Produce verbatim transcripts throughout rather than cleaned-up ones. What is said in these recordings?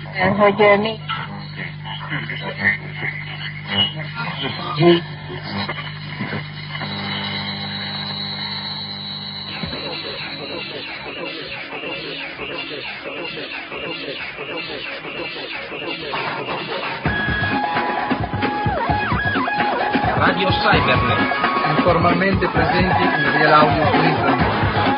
and her journey. Radio Cybernet, informalmente presenti in Real Audio su internet.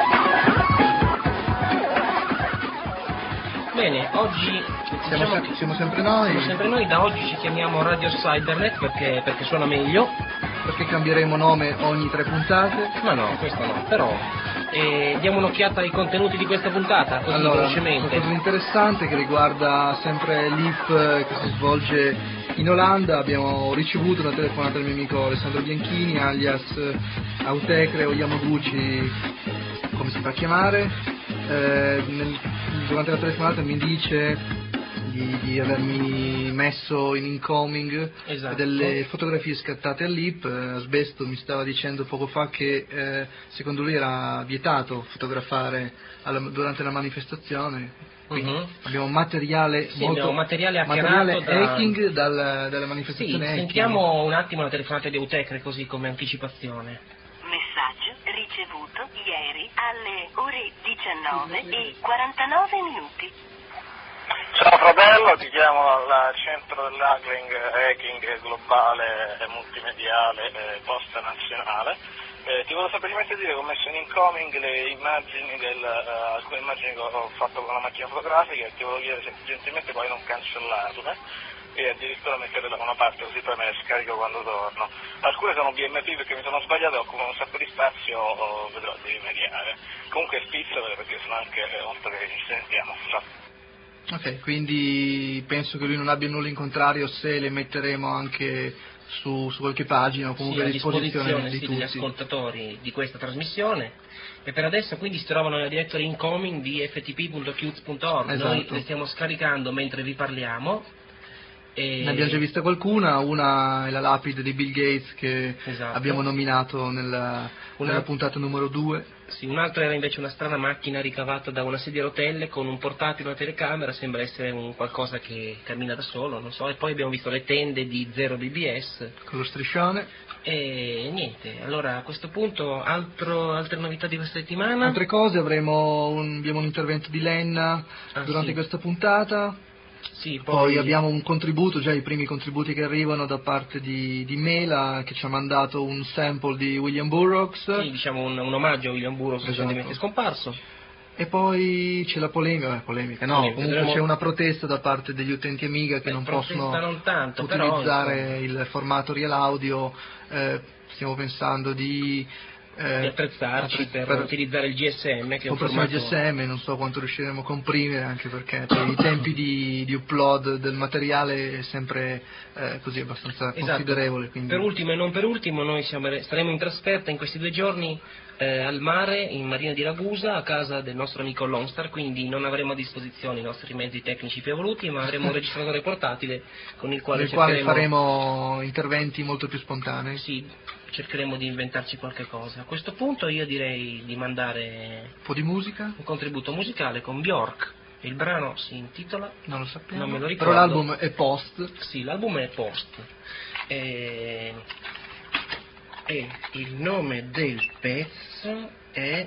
Bene, oggi siamo, diciamo se- siamo sempre noi. Siamo sempre noi, da oggi ci chiamiamo Radio Cybernet perché, perché suona meglio. Perché cambieremo nome ogni tre puntate. Ma no, questo no, però eh, diamo un'occhiata ai contenuti di questa puntata, così allora, velocemente. Una cosa interessante che riguarda sempre l'I P che si svolge in Olanda. Abbiamo ricevuto una telefonata del mio amico Alessandro Bianchini, alias Autecre o Yamaguchi, come si fa a chiamare. Eh, nel, durante la telefonata mi dice di, di avermi messo in incoming esatto. delle fotografie scattate all'I P. Asbesto mi stava dicendo poco fa che eh, secondo lui era vietato fotografare alla, durante la manifestazione. Quindi uh-huh. abbiamo materiale sì, molto abbiamo materiale, materiale da... hacking dal, dalla manifestazione. Sì, hacking. Sentiamo un attimo la telefonata di Autecre così come anticipazione. Messaggio ricevuto ieri alle ore diciannove e quarantanove minuti. Ciao fratello, ti chiamo dal centro dell'hacking hacking globale e multimediale eh, posta nazionale. Eh, ti volevo semplicemente dire che ho messo in incoming le immagini del, uh, alcune immagini che ho fatto con la macchina fotografica e ti volevo chiedere se gentilmente poi non cancellarle e addirittura metterle da una parte così poi me le scarico quando torno. Alcune sono B M P perché mi sono sbagliato e occupano un sacco di spazio, o vedrò di rimediare. Comunque spizzole perché sono anche molto che ci sentiamo. Ciao. Ok, quindi penso che lui non abbia nulla in contrario se le metteremo anche su, su qualche pagina o comunque sì, a disposizione, disposizione di sì, tutti. degli ascoltatori di questa trasmissione. E per adesso quindi si trovano nella directory incoming di f t p punto qt punto org. Esatto. Noi le stiamo scaricando mentre vi parliamo. E... Ne abbiamo già vista qualcuna, una è la lapide di Bill Gates che esatto. abbiamo nominato nella, una... nella puntata numero due. Sì, un altro era invece una strana macchina ricavata da una sedia a rotelle con un portatile e una telecamera, sembra essere un qualcosa che cammina da solo, non so, e poi abbiamo visto le tende di zero B B S. Con lo striscione. E niente, allora a questo punto altro, altre novità di questa settimana? Altre cose, avremo un, abbiamo un intervento di Lenna ah, durante sì. questa puntata. Sì, poi... poi abbiamo un contributo, già i primi contributi che arrivano da parte di, di Mela che ci ha mandato un sample di William Burroughs. Sì, diciamo un, un omaggio a William Burroughs esatto. recentemente scomparso. E poi c'è la polemica, eh, polemica no, polemica, comunque dovremo... c'è una protesta da parte degli utenti Amiga che Beh, non possono non tanto, utilizzare però, il formato Real Audio, eh, stiamo pensando di... Eh, di attrezzarci per, per utilizzare il G S M che è un formato... G S M, non so quanto riusciremo a comprimere anche perché per i tempi di, di upload del materiale è sempre eh, così abbastanza esatto. considerevole. Quindi... Per ultimo e non per ultimo noi siamo, staremo in trasferta in questi due giorni eh, al mare in Marina di Ragusa a casa del nostro amico Longstar, quindi non avremo a disposizione i nostri mezzi tecnici più evoluti ma avremo un registratore portatile con il quale, nel quale faremo interventi molto più spontanei. Sì, cercheremo di inventarci qualche cosa. A questo punto io direi di mandare un po' di musica, un contributo musicale con Bjork. Il brano si intitola non lo sappiamo, non me lo ricordo. Però l'album è Post. Sì, l'album è Post. E, e il nome del pezzo è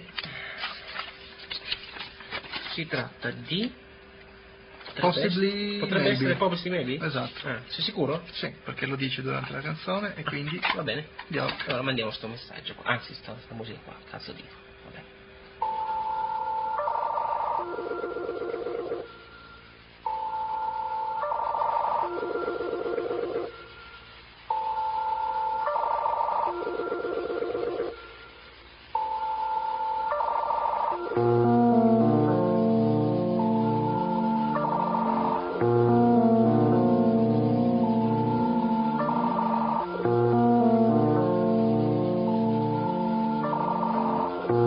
si tratta di Possibly potrebbe maybe. essere Possibly Maybe? Esatto. Ah, sei sicuro? Sì, perché lo dice durante la canzone e quindi va bene. Andiamo. Allora mandiamo sto messaggio qua. Anzi sta, sta musica qua, cazzo dico. Vabbè. Thank you.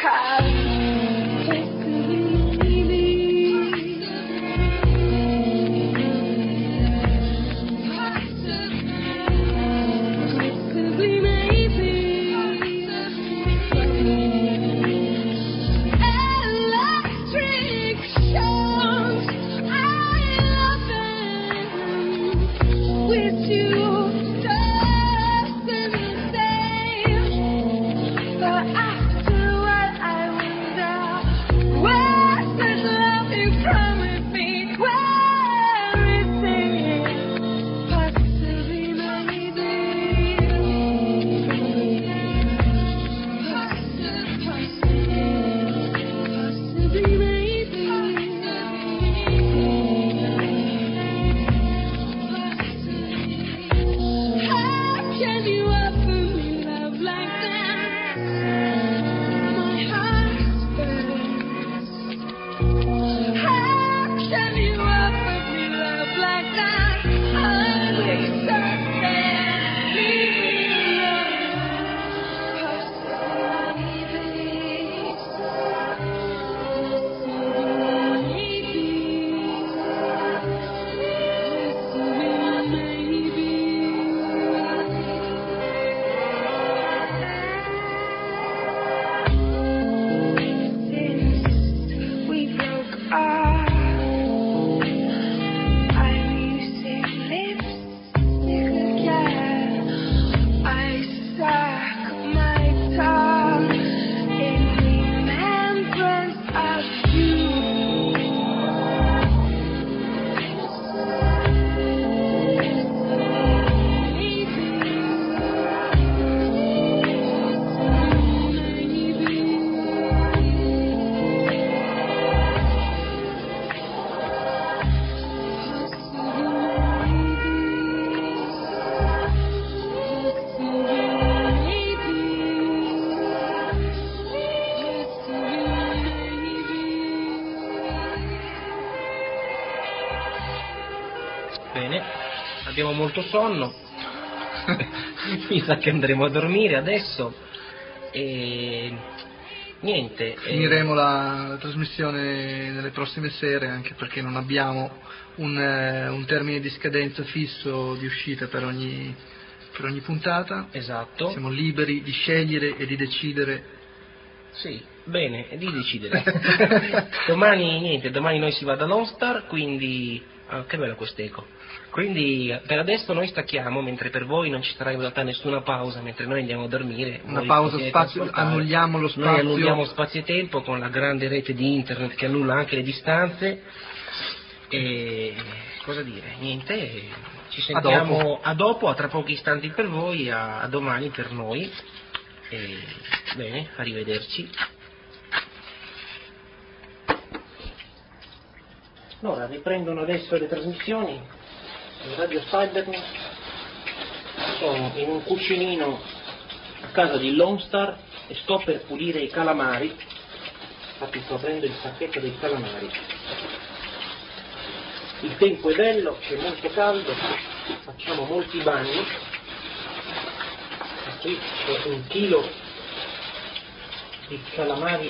Bene, abbiamo molto sonno, mi sa che andremo a dormire adesso e niente. Finiremo eh... la, la trasmissione nelle prossime sere, anche perché non abbiamo un, eh, un termine di scadenza fisso di uscita per ogni, per ogni puntata. Esatto. Siamo liberi di scegliere e di decidere. Sì, bene, di decidere. Domani niente, domani noi si va da Lone Star, quindi... Ah, che bello quest'eco. Quindi per adesso noi stacchiamo, mentre per voi non ci sarà in realtà nessuna pausa, mentre noi andiamo a dormire. Una pausa spazio, annulliamo lo spazio. Noi annulliamo spazio e tempo con la grande rete di internet che annulla anche le distanze. E cosa dire? Niente, ci sentiamo a dopo, a, dopo, a tra pochi istanti per voi, a, a domani per noi. E, bene, arrivederci. Allora, riprendono adesso le trasmissioni di Radio Cybernet. Sono in un cucinino a casa di Lone Star e sto per pulire i calamari. Infatti sto aprendo il sacchetto dei calamari. Il tempo è bello, c'è molto caldo, facciamo molti bagni. E qui c'è un chilo di calamari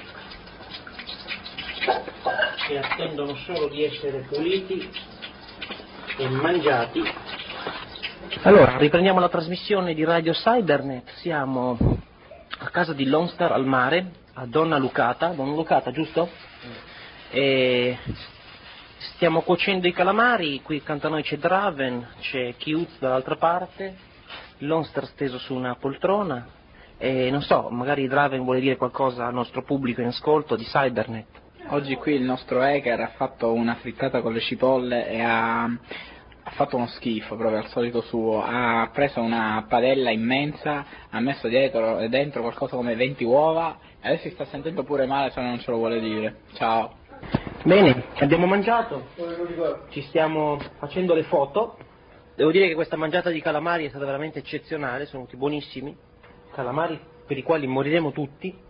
che attendono solo di essere puliti e mangiati. Allora, riprendiamo la trasmissione di Radio Cybernet. Siamo a casa di Lone Star al mare, a Donna Lucata, Donna Lucata, giusto? E stiamo cuocendo i calamari, qui accanto a noi c'è Draven, c'è Kiutz dall'altra parte, Lone Star steso su una poltrona e non so, magari Draven vuole dire qualcosa al nostro pubblico in ascolto di Cybernet. Oggi qui il nostro hacker ha fatto una frittata con le cipolle e ha, ha fatto uno schifo proprio al solito suo, ha preso una padella immensa, ha messo dietro, dentro qualcosa come venti uova e adesso si sta sentendo pure male se non ce lo vuole dire. Ciao. Bene, abbiamo mangiato, ci stiamo facendo le foto, devo dire che questa mangiata di calamari è stata veramente eccezionale, sono venuti buonissimi, calamari per i quali moriremo tutti.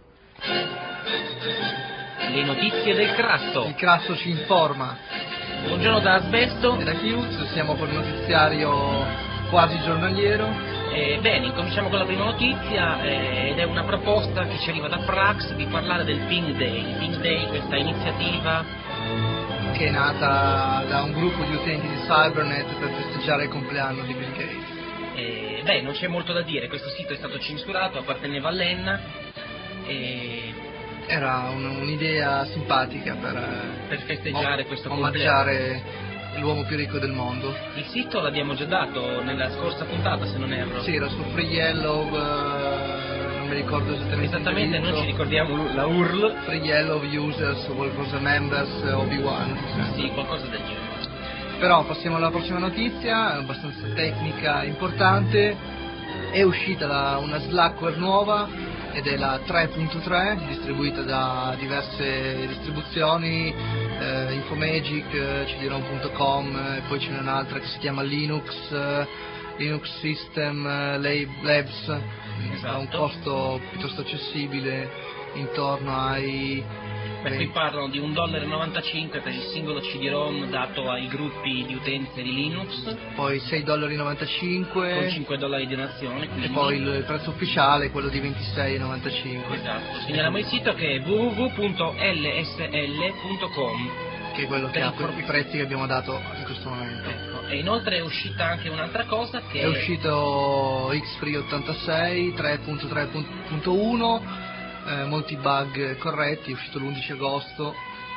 Le notizie del Crasso. Il Crasso ci informa. Buongiorno da Asbesto e da Chiuz, siamo con il notiziario quasi giornaliero. Eh, bene, incominciamo con la prima notizia eh, ed è una proposta che ci arriva da Prax di parlare del Ping Day. Il Ping Day, questa iniziativa che è nata da un gruppo di utenti di Cybernet per festeggiare il compleanno di Bill Gates. Eh, beh, non c'è molto da dire, questo sito è stato censurato, apparteneva all'Enna e... Era un, un'idea simpatica per, per festeggiare om- questo omaggiare compleanno. L'uomo più ricco del mondo. Il sito l'abbiamo già dato nella scorsa puntata, se non erro. Sì, era su Free Yellow, uh, non mi ricordo esattamente. Esattamente, non ci ricordiamo la U R L. Free Yellow Users, qualcosa Members, Obi-Wan. Sì, qualcosa del genere. Però passiamo alla prossima notizia, abbastanza tecnica, importante. È uscita la, una Slackware nuova ed è la tre punto tre, distribuita da diverse distribuzioni, eh, Infomagic, C D rom punto com, e poi ce n'è un'altra che si chiama Linux, eh, Linux System eh, Labs, esatto. A un costo piuttosto accessibile, intorno ai... Beh, qui parlano di un dollaro e novantacinque per il singolo C D rom dato ai gruppi di utenze di Linux, poi sei dollari e novantacinque con cinque dollari di donazione, quindi... e poi il prezzo ufficiale è quello di ventisei e novantacinque. Esatto, segnaliamo il sito che è w w w punto l s l punto com, che è quello che ha i prezzi che abbiamo dato in questo momento. Ecco. E inoltre è uscita anche un'altra cosa che... È uscito X Free ottantasei tre punto tre punto uno, Eh, molti bug corretti, è uscito l'undici agosto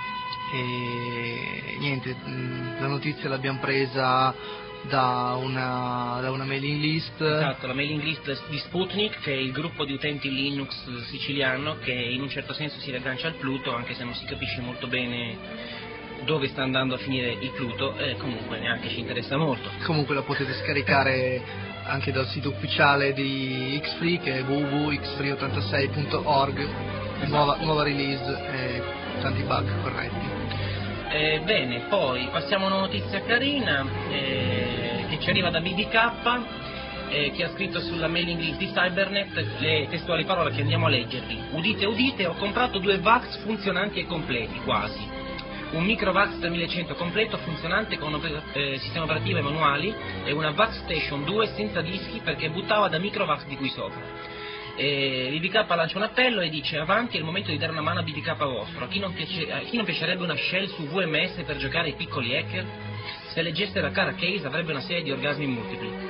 e niente, mh, la notizia l'abbiamo presa da una, da una mailing list. Esatto, la mailing list di Sputnik, che è il gruppo di utenti Linux siciliano che in un certo senso si riaggancia al Pluto, anche se non si capisce molto bene dove sta andando a finire il Pluto, e comunque neanche ci interessa molto. Comunque la potete scaricare anche dal sito ufficiale di Xfree, che è w w w punto x free ottantasei punto org, esatto. nuova, nuova release e tanti bug corretti. Eh, bene, poi passiamo a una notizia carina eh, che ci arriva da B D K, eh, che ha scritto sulla mailing list di Cybernet le testuali parole che andiamo a leggervi. Udite, udite, ho comprato due VAX funzionanti e completi, quasi. Un MicroVax tremilacento completo funzionante con eh, sistema operativo e manuali e una VAX Station due senza dischi perché buttava da MicroVax di qui sopra. E B D K lancia un appello e dice: avanti, è il momento di dare una mano a B D K vostro. A chi non, piace, a chi non piacerebbe una shell su V M S per giocare ai piccoli hacker? Se leggesse la cara case avrebbe una serie di orgasmi multipli.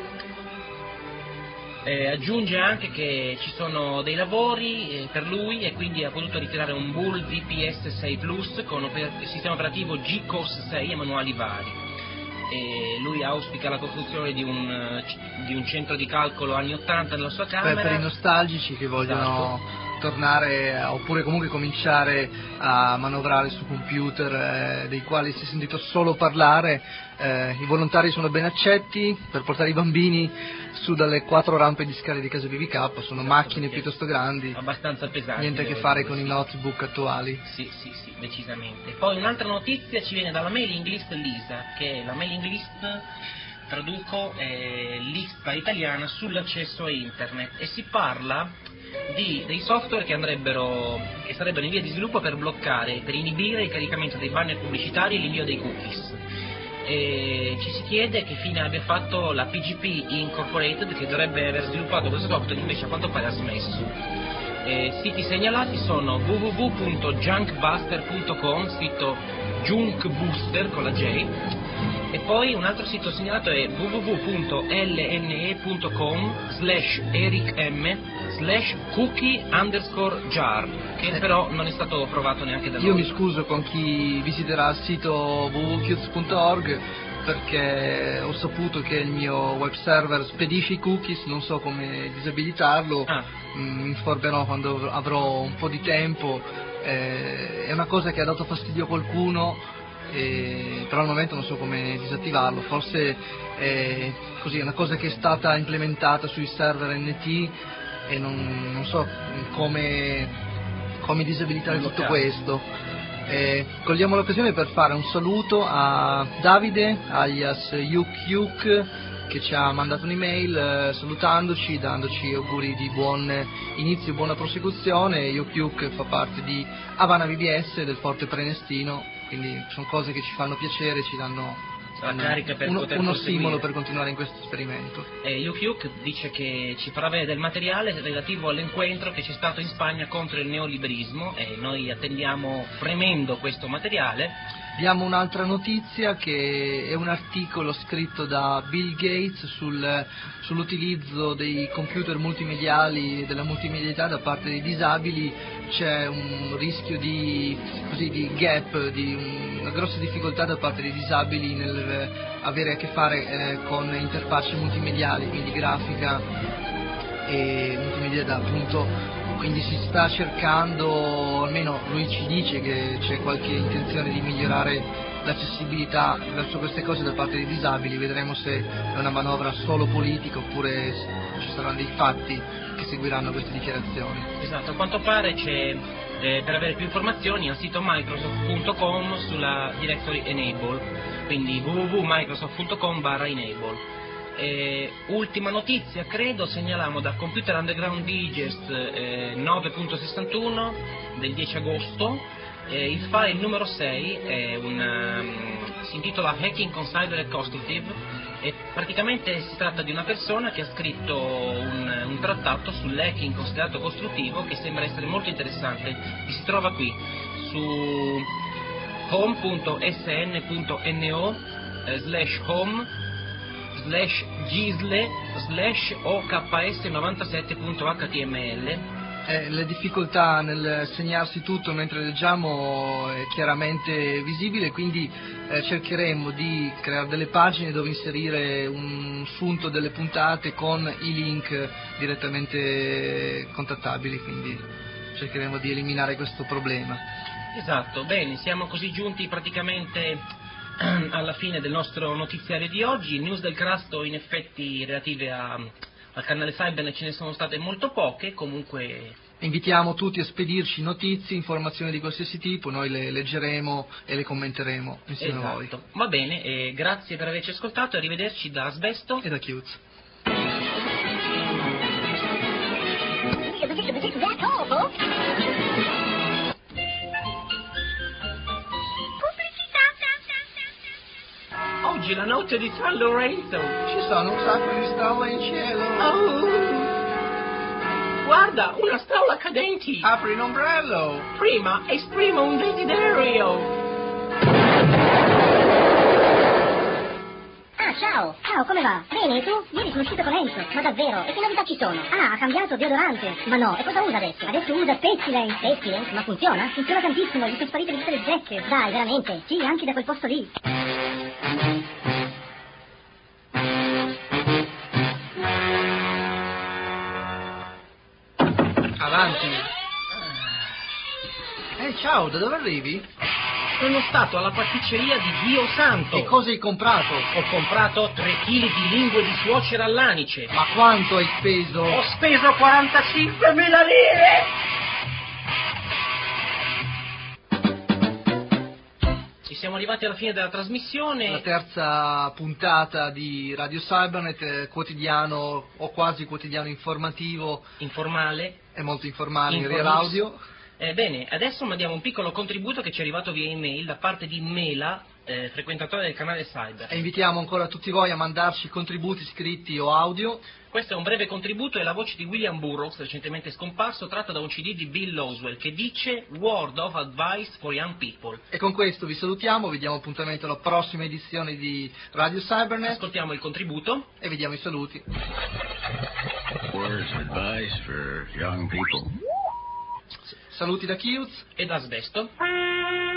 Eh, aggiunge anche che ci sono dei lavori eh, per lui e quindi ha potuto ritirare un Bull V P S sei Plus con oper- sistema operativo G C O S sei e manuali vari. E lui auspica la costruzione di un, di un centro di calcolo anni ottanta nella sua camera. Beh, per i nostalgici che vogliono esatto. tornare oppure comunque cominciare a manovrare su computer eh, dei quali si è sentito solo parlare, eh, i volontari sono ben accetti per portare i bambini su dalle quattro rampe di scale di casa B D K, sono esatto, macchine piuttosto grandi, abbastanza pesanti, niente a che fare con i notebook attuali. Sì, sì, sì, decisamente. Poi un'altra notizia ci viene dalla mailing list Lisa, che è la mailing list, traduco, è lista italiana sull'accesso a internet, e si parla di dei software che andrebbero che sarebbero in via di sviluppo per bloccare, per inibire il caricamento dei banner pubblicitari e l'invio dei cookies. E ci si chiede che fine abbia fatto la P G P Incorporated, che dovrebbe aver sviluppato questo software, invece a quanto pare ha smesso. E siti segnalati sono w w w punto junkbuster punto com, sito Junkbooster con la J, e poi un altro sito segnalato è w w w punto l n e punto com slash ericm slash cookie underscore jar, che però non è stato provato neanche da noi. Io mi scuso con chi visiterà il sito w w w punto qt punto org perché ho saputo che il mio web server spedisce i cookies, non so come disabilitarlo, ah. mi informerò quando avrò un po' di tempo, eh, è una cosa che ha dato fastidio a qualcuno, eh, però al momento non so come disattivarlo, forse è così, è una cosa che è stata implementata sui server N T e non, non so come, come disabilitare tutto questo. Eh, cogliamo l'occasione per fare un saluto a Davide alias Yuk Yuk, che ci ha mandato un'email eh, salutandoci, dandoci auguri di buon inizio e buona prosecuzione. Yuk Yuk fa parte di Havana V B S del Forte Prenestino, quindi sono cose che ci fanno piacere, ci danno la carica per uno, poter uno proseguire. stimolo per continuare in questo esperimento. E Yuk Yuk dice che ci farà vedere del materiale relativo all'incontro che c'è stato in Spagna contro il neoliberismo e noi attendiamo fremendo questo materiale. Diamo un'altra notizia che è un articolo scritto da Bill Gates sul, sull'utilizzo dei computer multimediali, della multimedialità da parte dei disabili. C'è un rischio di, così, di gap, di una grossa difficoltà da parte dei disabili nel avere a che fare eh, con interfacce multimediali, quindi grafica e multimedialità appunto. Quindi si sta cercando, almeno lui ci dice che c'è qualche intenzione di migliorare l'accessibilità verso queste cose da parte dei disabili. Vedremo se è una manovra solo politica oppure ci saranno dei fatti che seguiranno queste dichiarazioni. Esatto, a quanto pare c'è, eh, per avere più informazioni, al sito microsoft punto com sulla directory enable, quindi w w w punto microsoft punto com barra enable. Eh, ultima notizia, credo, segnaliamo da Computer Underground Digest eh, nove punto sessantuno del dieci agosto, eh, il file numero sei è un, um, si intitola Hacking Considered Constructive e praticamente si tratta di una persona che ha scritto un, un trattato sull'hacking considerato costruttivo che sembra essere molto interessante e si trova qui su home punto s n punto no eh, slash home slash gisle slash oks novantasette punto h t m l. Eh, le difficoltà nel segnarsi tutto mentre leggiamo è chiaramente visibile, quindi eh, cercheremo di creare delle pagine dove inserire un sunto delle puntate con i link direttamente contattabili, quindi cercheremo di eliminare questo problema. Esatto, bene, siamo così giunti praticamente alla fine del nostro notiziario di oggi. News del Crasto in effetti relative a, al canale Cybernet ce ne sono state molto poche, comunque invitiamo tutti a spedirci notizie, informazioni di qualsiasi tipo, noi le leggeremo e le commenteremo insieme esatto. a voi. Va bene, e grazie per averci ascoltato e arrivederci da Asbesto e da Chiuz. Oggi è la notte di San Lorenzo. Ci sono un sacco di stelle in cielo. Oh. Guarda, una stella cadenti. Apri l'ombrello. Prima esprimo un desiderio. Ah, ciao. Ciao, come va? Bene, e tu? Ieri sono uscito con Enzo. Ma davvero? E che novità ci sono? Ah, ha cambiato deodorante. Ma no, e cosa usa adesso? Adesso usa Pestilence. Pestilence? Ma funziona? Funziona tantissimo, gli sono sparite tutte le zecche. Dai, veramente? Sì, anche da quel posto lì. Avanti. Eh, ciao, da dove arrivi? Sono stato alla pasticceria di Dio Santo. E cosa hai comprato? Ho comprato tre chili di lingue di suocera all'anice. Ma quanto hai speso? Ho speso quarantacinquemila lire! E siamo arrivati alla fine della trasmissione. La terza puntata di Radio Cybernet, eh, quotidiano o quasi quotidiano informativo. Informale. È molto informale in Informis. real audio. Eh, bene, adesso mandiamo un piccolo contributo che ci è arrivato via email da parte di Mela, eh, frequentatore del canale Cyber. E invitiamo ancora tutti voi a mandarci contributi scritti o audio. Questo è un breve contributo e la voce di William Burroughs, recentemente scomparso, tratta da un C D di Bill Loswell, che dice Word of Advice for Young People. E con questo vi salutiamo, vi diamo appuntamento alla prossima edizione di Radio Cybernet. Ascoltiamo il contributo. E vediamo i saluti. Words of advice for young people. Saluti da Chiuz e da Asbesto.